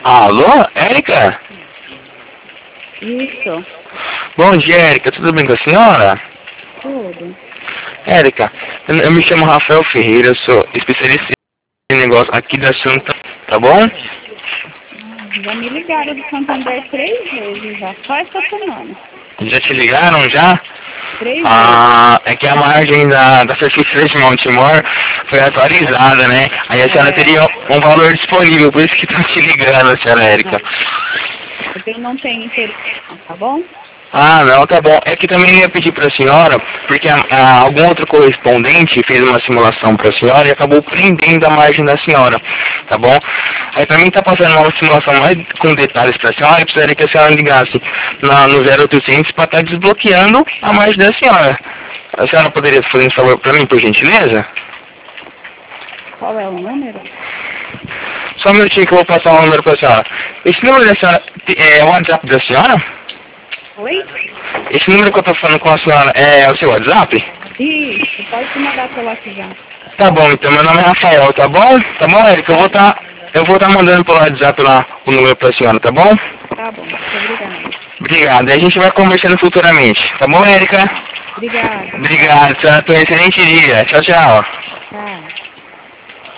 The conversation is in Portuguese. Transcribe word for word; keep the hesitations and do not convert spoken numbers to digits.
Alô, Érica? Isso. Bom dia, Érica. Tudo bem com a senhora? Tudo. Érica, eu, eu me chamo Rafael Ferreira, eu sou especialista em negócio aqui da Santa, tá bom? Já me ligaram do Santander três vezes já, só essa semana. Já te ligaram já? Três Ah, é que a margem da, da Prefeitura de Montemor foi atualizada, né? Aí a senhora É. teria um valor disponível, por isso que estão te ligando, senhora Érica. vezes. Porque eu não tenho interesse, tá bom? Ah, não, tá bom. É que também ia pedir para a senhora, porque a, a, algum outro correspondente fez uma simulação para a senhora e acabou prendendo a margem da senhora, tá bom? Aí para mim tá passando uma simulação mais com detalhes para a senhora, eu precisaria que a senhora ligasse na, no zero oitocentos para estar desbloqueando a margem da senhora. A senhora poderia fazer um favor para mim, por gentileza? Qual é o número? Só um minutinho que eu vou passar o número para a senhora. Esse número da senhora é o WhatsApp da senhora? Oi? Esse número que eu tô falando com a senhora é o seu WhatsApp? Isso, pode me mandar pelo WhatsApp. Tá bom, então meu nome é Rafael, tá bom? Tá bom, Érica? Eu vou tá, eu vou tá mandando pelo WhatsApp lá o número pra senhora, tá bom? Tá bom, muito obrigada. Obrigado, aí a gente vai conversando futuramente, tá bom, Érica? Obrigada. Obrigado, senhora, tenha um excelente dia. Tchau, tchau. Tchau.